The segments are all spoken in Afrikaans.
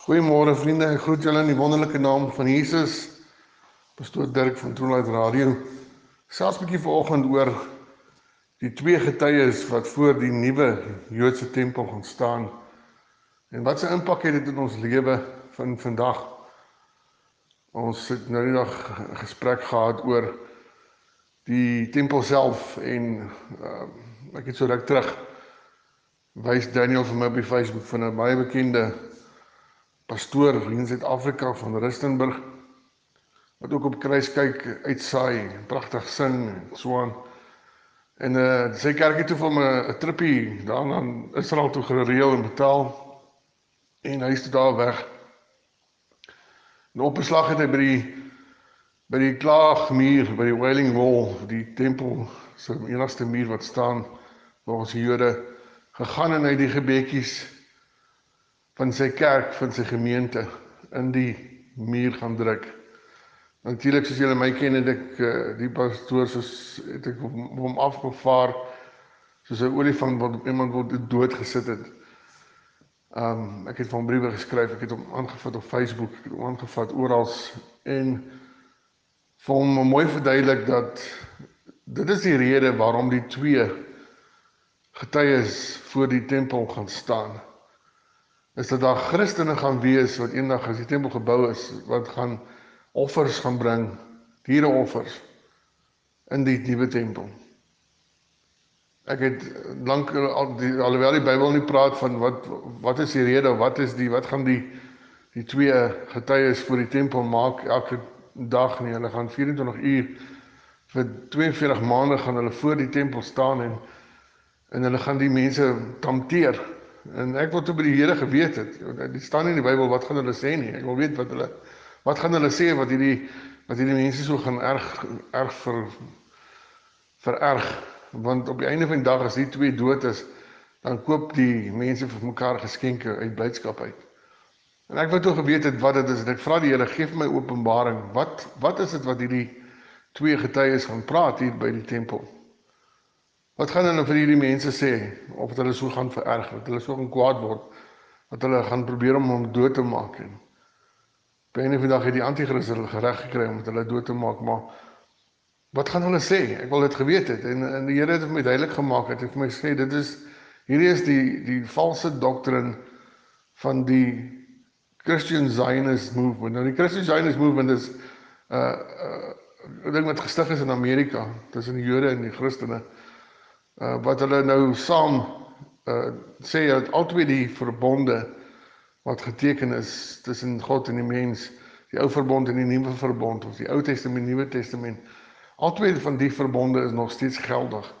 Goeiemôre vriende, ek groet julle in die wonderlike naam van Jesus. Pastoor Dirk van Troonlight Radio. Selfs 'n bietjie vanoggend oor die twee getuies wat voor die nuwe Joodse tempel gaan staan. En wat se impak het dit in ons lewe van vandag? Ons het nou die dag 'n gesprek gehad oor die tempel self en ek het so ruk terug wys Daniel vir my op die Facebook van 'n baie bekende pastoor in Suid-Afrika van Rustenburg, wat ook op kruiskyk uitsaai, pragtig sing en so aan. En sy kerk het toe vir my 'n trippie daar na Israel toe gereël en betaal, en hy is toe daar weg. En op beslag het hy by die klaagmuur, by die Wailing Wall, die tempel se enigste muur wat staan volgens die Jode, gegaan en hy die gebedjies van sy kerk, van sy gemeente, in die muur gaan druk. Natuurlik, soos julle my ken, het ek die pastoor, het ek hom afgevaar, soos 'n olifant wat iemand word doodgesit het. Ek het vir hom briewe geskryf, ek het hom aangevat op Facebook, ek het hom aangevat orals, en vir hom mooi verduidelik dat dit is die rede waarom die twee getuies voor die tempel gaan staan. Is dat daar Christene gaan wees wat eendag as die tempel gebou is, wat gaan offers gaan bring, diereoffers, in die nuwe tempel. Ek het lank, alhoewel die Bybel nie praat van wat is die rede, wat gaan die twee getuies voor die tempel maak elke dag nie. Hulle gaan 24 uur vir 42 maande gaan hulle voor die tempel staan en hulle gaan die mense tempteer. En ek wil toe by die Here geweet het, die staan nie in die Bybel wat gaan hulle sê nie. Ek wil weet wat gaan hulle sê wat hierdie mense so gaan erg vererg. Want op die einde van die dag, as die twee dood is, dan koop die mense vir mekaar geskenke uit blydskap uit. En ek wou toe geweet het wat dit is, en ek vra die Here, gee vir my openbaring, wat is dit wat hierdie twee getuies gaan praat hier by die tempel? Wat gaan hulle vir hierdie mense sê, of hulle so gaan vererg, dat hulle so gaan kwaad word, dat hulle gaan probeer om hom dood te maak, en op die einde van die dag het die antichrist hulle gereg gekry om hulle dood te maak, maar wat gaan hulle sê? Ek wil dit geweet het, en die Here het vir my duidelik gemaak, het vir my gesê, hierdie is die valse doktrin van die Christian Zionist movement. Nou die Christian Zionist movement is 'n ding wat gestig is in Amerika, tussen die Jode en die Christene, wat hulle nou saam sê dat albei die verbonde wat geteken is tussen God en die mens, die ou verbond en die nuwe verbond, of die Ou Testament, Nuwe Testament, albei van die verbonde is nog steeds geldig.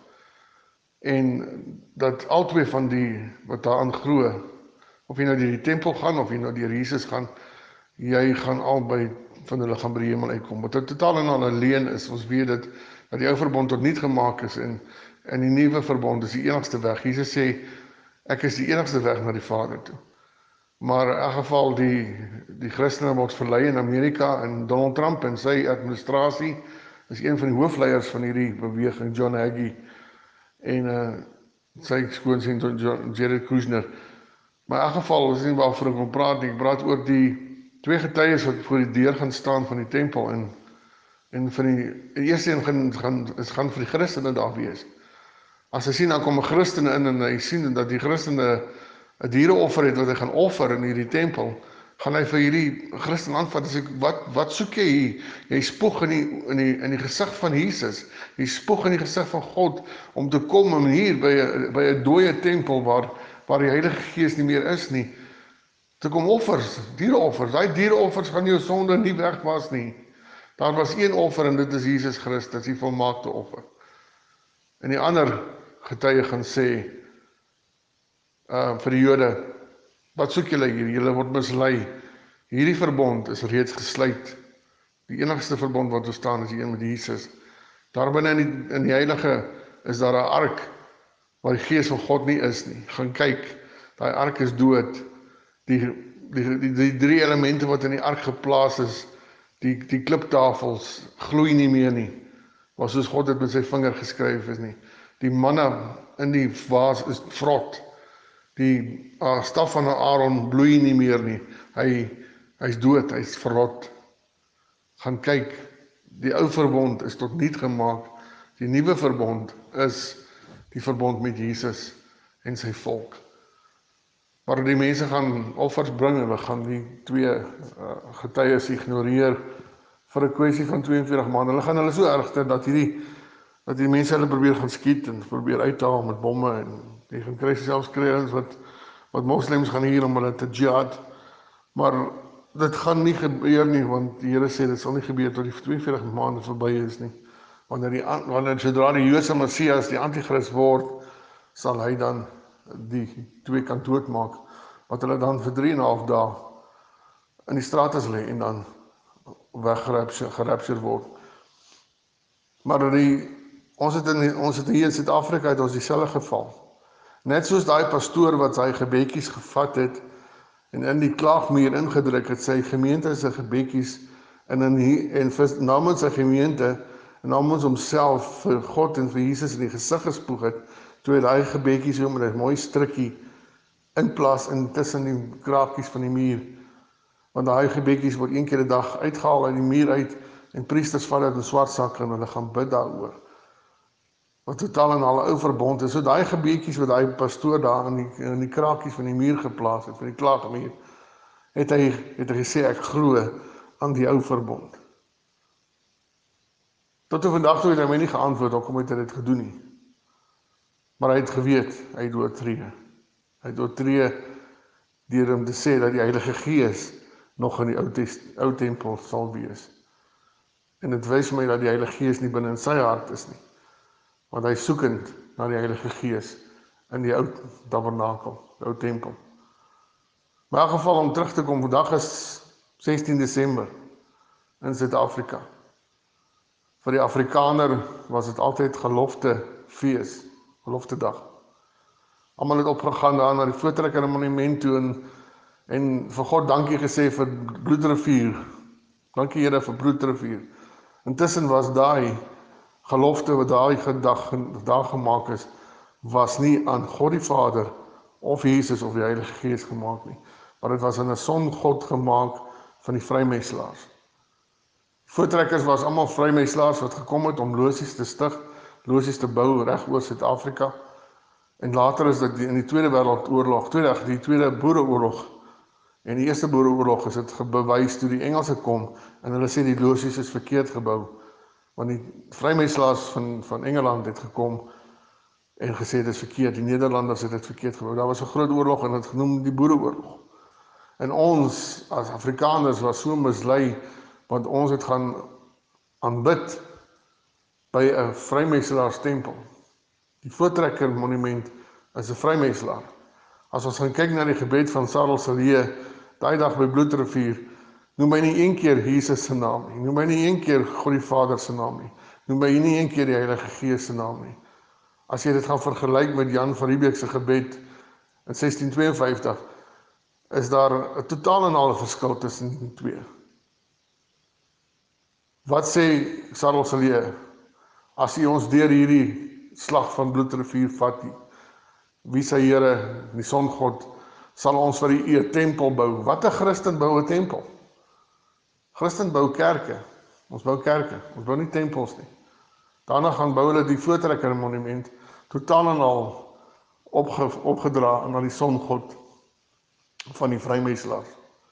En dat albei van die wat daaraan glo, of jy nou deur die tempel gaan, of jy nou deur Jesus gaan, jy gaan albei van hulle gaan by die hemel uitkom. Wat totaal en al 'n leuen is, ons weet dat die ou verbond tot niet gemaak is, en die nuwe verbond is die enigste weg. Jesus sê, ek is die enigste weg na die Vader toe. Maar in elk geval, die Christene word verlei in Amerika, en Donald Trump en sy administrasie is een van die hoofleiers van hierdie beweging, John Hagee, en sy skoonseun Jared Kushner. Maar in elk geval, is nie waarvoor ek wil praat nie, ek praat oor die twee getuies wat voor die deur gaan staan van die tempel, en van die eerste een gaan vir die Christene daar wees. As hy sien, dan kom 'n Christen in, en hy sien dat die Christene 'n diereoffer het wat hy gaan offer in hierdie tempel, gaan hy vir hierdie Christen aanvat en sê, wat soek jy hier? Jy spoeg in die gesig van Jesus, jy spoeg in die gesig van God, om te kom en hier by 'n dooie tempel, waar die Heilige Gees nie meer is nie, te kom offers, diereoffers. Daai diereoffers gaan jou sonde nie wegwas nie. Daar was een offer, en dit is Jesus Christus, die volmaakte offer. En die ander getuie gaan sê, vir die Jode, wat soek julle hier? Julle word mislei. Hierdie verbond is reeds gesluit. Die enigste verbond wat bestaan is die een met Jesus. Daar binne in die heilige is daar 'n ark, waar die Gees van God nie is nie. Gaan kyk, daai ark is dood. Die drie elemente wat in die ark geplaas is, die kliptafels, gloei nie meer nie, maar soos God dit met sy vinger geskryf is nie. Die manna in die vaas is vrot. Die staf van Aaron bloei nie meer nie. Hy's dood, hy's verrot. Gaan kyk, die ou verbond is tot niet gemaak. Die nuwe verbond is die verbond met Jesus en sy volk. Maar die mense gaan offers bring, hulle gaan die twee getuies ignoreer vir 'n kwessie van 42 maande. Hulle gaan hulle so erg dat die mense hulle probeer gaan skiet en probeer uithaal met bomme en die gaan kry selfs kruiens wat moslems gaan hier om hulle te jihad. Maar dit gaan nie gebeur nie, want die Here sê dit sal nie gebeur tot die 42 maande verby is nie. Wanneer sodra die Joodse Messias die antichrist word, sal hy dan die twee kan doodmaak, wat hulle dan vir 3,5 dae in die strate lê en dan gerapture word. Maar ons het hier in Suid-Afrika het ons dieselfde geval. Net soos daai pastoor wat sy gebedjies gevat het en in die klaagmuur ingedruk het, sy gemeente se gebedjies en namens sy gemeente en namens homself vir God en vir Jesus in die gesig gespoeg het, toe hy daai gebedjies so met 'n mooi strikkie inplaas tussen die kraakies van die muur. Want daai gebedjies word een keer 'n dag uitgehaal uit die muur uit en priesters vat dit in swart sakke en hulle gaan bid daaroor. Wat totaal en al 'n ou verbond is. So daai gebedjies wat daai pastoor daar in die kraakies van die muur geplaas het, van die klaagmuur, het hy gesê ek glo aan die ou verbond. Tot op vandag toe het hy my nie geantwoord hoekom het hy dit gedoen nie. Maar hy het geweet, hy het oortree. Hy het oortree deur om te sê dat die Heilige Gees nog in die ou tempel sal wees. En dit wys my dat die Heilige Gees nie binne in sy hart is nie. Want hy soekend na die Heilige Gees in die ou tabernakel, die ou tempel. Maar in elk geval om terug te kom, vandag is 16 Desember in Suid-Afrika. Vir die Afrikaner was dit altyd geloftefees, geloftedag. Almal het opgegaan daar na die Voortrekker Monument toe en vir God dankie gesê vir Bloedrivier. Dankie Here vir Bloedrivier. Intussen was daai gelofte wat daai dag gemaak is, was nie aan God die Vader of Jesus of die Heilige Gees gemaak nie, maar dit was aan 'n songod gemaak van die vrymeslaers. Voortrekkers was almal vrymeslaers wat gekom het om losies te stig, losies te bou reg oor Suid-Afrika. En later is dit in die Tweede Wêreldoorlog, die Tweede Boereoorlog en die Eerste Boereoorlog is dit bewys toe die Engelse kom en hulle sê die losies is verkeerd gebou. Want die vrymeslaers van Engeland het gekom en gesê dit is verkeerd, die Nederlanders het dit verkeerd gebou. Daar was 'n groot oorlog en dit genoem die Boereoorlog. En ons as Afrikaners was so mislei, want ons het gaan aanbid by 'n vrymeslaarstempel. Die Voortrekker Monument is 'n vrymeslaar. As ons gaan kyk na die gebed van Sarel Silje, daai dag by Bloedrivier, noem hy nie een keer Jesus se naam nie, noem hy nie een keer God die Vader se naam nie, noem hy nie een keer die Heilige Gees se naam nie. As jy dit gaan vergelyk met Jan van Riebeeck se gebed in 1652, is daar 'n totaal en al verskil tussen die twee. Wat sê Sarel Silje, as hy ons deur hierdie slag van Bloedrivier vat, wie sy Here, die songod, sal ons vir die tempel bou. Wat 'n Christen bou 'n tempel? Christen bou kerke. Ons bou kerke, ons bou nie tempels nie. Daarna gaan bou hulle die Voortrekker Monument, totaal en al opgedra aan die songod van die vrymeslaers.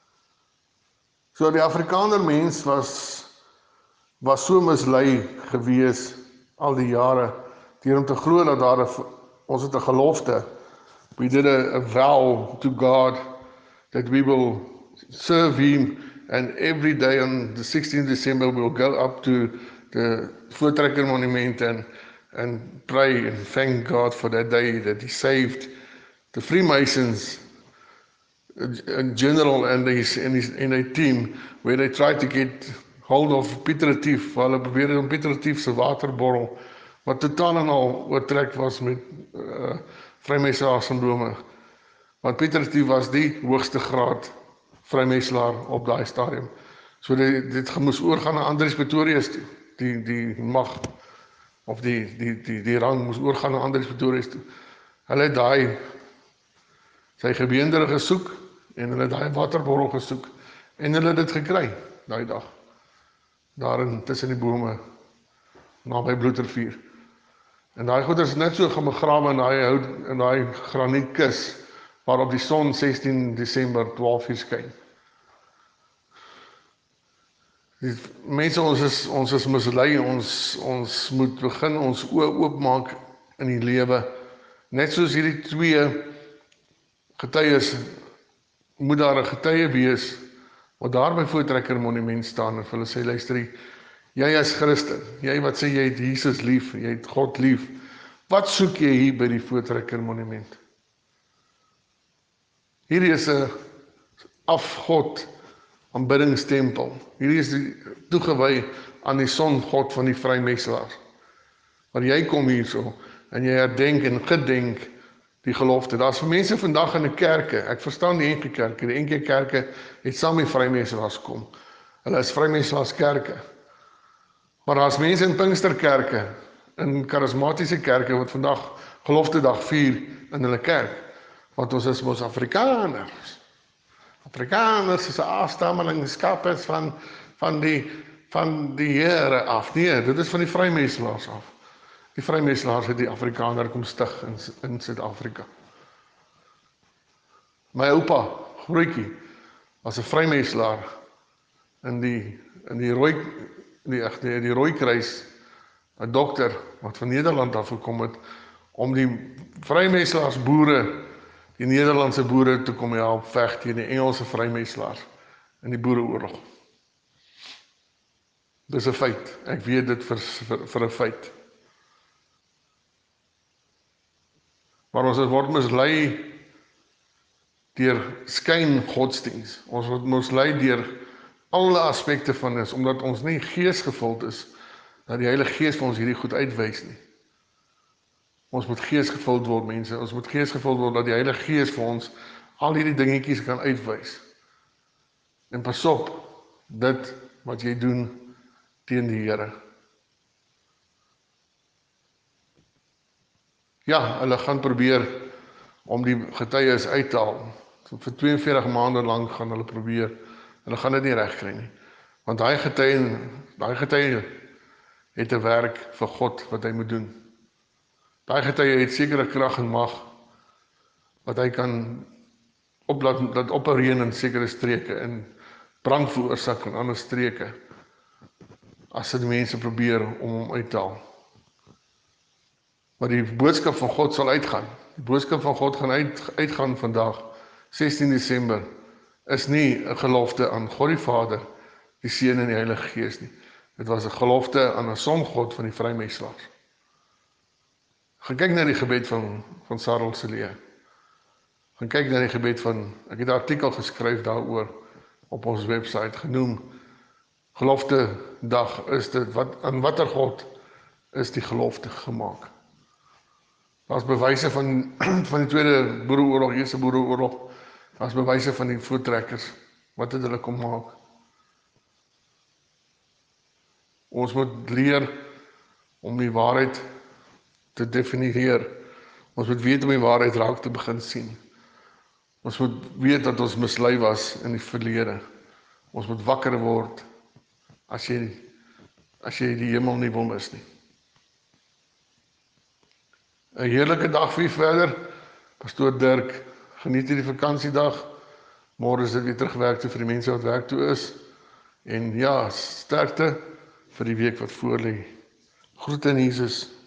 So die Afrikaner mens was so mislei gewees al die jare, deur om te glo dat ons het 'n gelofte. We did a vow to God that we will serve Him, and every day on the 16th December we'll go up to the Voortrekker Monument and pray and thank God for that day that He saved the Freemasons in general and a team where they tried to get hold of Pieter Retief, waar hulle probeer om Pieter Retief se waterborrel, wat totaal en al oortrek was met vrymeslaer syndrome. Want Pieter Retief was die hoogste graad vrymeslaer op daai stadium. So dit moes oorgaan na Andries Pretorius toe. Die mag of die rang moes oorgaan na Andries Pretorius toe. Hulle het sy gebeendere gesoek, en hulle het daai waterborrel gesoek, en hulle het dit gekry, daai dag, daarin tussen die bome, naby Bloedrivier. En daai goeders is net so gaan begrawe in daai granietkis, waarop die son 16 Desember 12 uur skyn. Die mense, ons is mislei, ons moet begin ons oë oopmaak in die lewe. Net soos hierdie twee getuies, moet daar 'n getuie wees, wat daar by Voortrekker Monument staan, en vir hulle sê, luister, jy as Christen, jy wat sê jy het Jesus lief, jy het God lief, wat soek jy hier by die Voortrekker Monument? Hierdie is 'n afgod aanbiddingstempel. Hierdie is toegewy aan die songod van die vrymeselaars. Maar jy kom hierso, en jy herdenk en gedenk die gelofte. Daar's mense vandag in die kerke, ek verstaan die NG Kerke, die NG Kerke het saam met vrymeselaars kom. Hulle is vrymeselaars kerke. Maar daar's mense in Pinksterkerke, in charismatiese kerke, wat vandag geloftedag vier in hulle kerk. Want ons is mos Afrikaners. Afrikaners is 'n afstammelingskap van die Here af. Nee, dit is van die vrymeselaars af. Die vrymeselaars het die Afrikaner kom stig in Suid-Afrika. My oupa, grootjie, was 'n vrymeselaar in die Rooikruis, 'n dokter wat van Nederland af gekom het om die vrymeselaars boere, die Nederlandse boere te kom help veg teen die Engelse vrymeselaars in die Boereoorlog. Dis 'n feit. Ek weet dit vir 'n feit. Maar ons word mislei deur skyn godsdiens. Ons word mislei deur alle aspekte van dit, omdat ons nie geesgevuld is, dat die Heilige Gees vir ons hierdie goed uitwys nie. Ons moet geesgevuld word, mense. Ons moet geesgevuld word, dat die Heilige Gees vir ons al hierdie dingetjies kan uitwys. En pas op, dit wat jy doen teen die Here. Ja, hulle gaan probeer om die getuies uit te haal. Vir 42 maande lank gaan hulle probeer. Hulle gaan dit nie regkry nie. Want daai getuie het 'n werk vir God wat hy moet doen. Daai getuie het sekere krag en mag wat hy kan laat opereer in sekere streke en brand veroorsaak in ander streke as die mense probeer om hom uit te haal. Maar die boodskap van God sal uitgaan. Die boodskap van God gaan uitgaan vandag, 16 Desember, is nie 'n gelofte aan God die Vader, die Seun en die Heilige Gees nie. Dit was 'n gelofte aan 'n songod van die vrymeselaars. Gaan kyk na die gebed van Sarel Celia. Gaan kyk na die gebed ek het 'n artikel geskryf daaroor op ons webwerf genoem, gelofte dag is dit, aan watter God is die gelofte gemaak? Daar's bewyse van die Tweede Boereoorlog, Eerste Boereoorlog, daar's bewyse van die voortrekkers, wat het hulle kom maak? Ons moet leer om die waarheid te definieer. Ons moet weet om die waarheid raak te begin sien. Ons moet weet dat ons mislei was in die verlede. Ons moet wakker word as jy die hemel nie wil mis nie. 'n heerlike dag vir u verder. Pastoor Dirk, geniet hierdie vakansiedag. Môre is dit weer terugwerk toe vir die mense wat werk toe is. En ja, sterkte vir die week wat voor lê. Groete in Jesus.